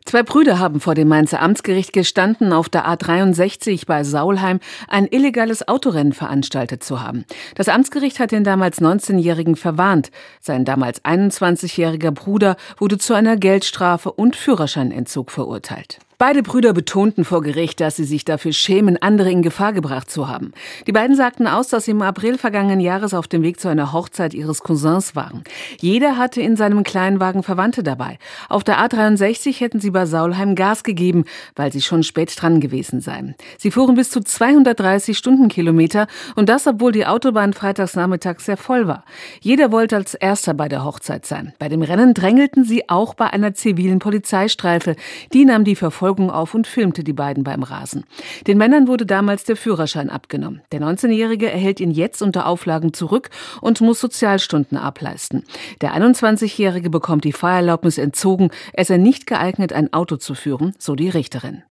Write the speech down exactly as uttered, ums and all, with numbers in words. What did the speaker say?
Zwei Brüder haben vor dem Mainzer Amtsgericht gestanden, auf der A dreiundsechzig bei Saulheim ein illegales Autorennen veranstaltet zu haben. Das Amtsgericht hat den damals neunzehnjährigen verwarnt. Sein damals einundzwanzigjähriger Bruder wurde zu einer Geldstrafe und Führerscheinentzug verurteilt. Beide Brüder betonten vor Gericht, dass sie sich dafür schämen, andere in Gefahr gebracht zu haben. Die beiden sagten aus, dass sie im April vergangenen Jahres auf dem Weg zu einer Hochzeit ihres Cousins waren. Jeder hatte in seinem Kleinwagen Verwandte dabei. Auf der A dreiundsechzig hätten sie bei Saulheim Gas gegeben, weil sie schon spät dran gewesen seien. Sie fuhren bis zu zweihundertdreißig Stundenkilometer und das, obwohl die Autobahn freitags nachmittags sehr voll war. Jeder wollte als Erster bei der Hochzeit sein. Bei dem Rennen drängelten sie auch bei einer zivilen Polizeistreife. Die nahm die Verfolgung auf und filmte die beiden beim Rasen. Den Männern wurde damals der Führerschein abgenommen. Der neunzehnjährige erhält ihn jetzt unter Auflagen zurück und muss Sozialstunden ableisten. Der einundzwanzigjährige bekommt die Fahrerlaubnis entzogen. Er sei nicht geeignet, ein Auto zu führen, so die Richterin.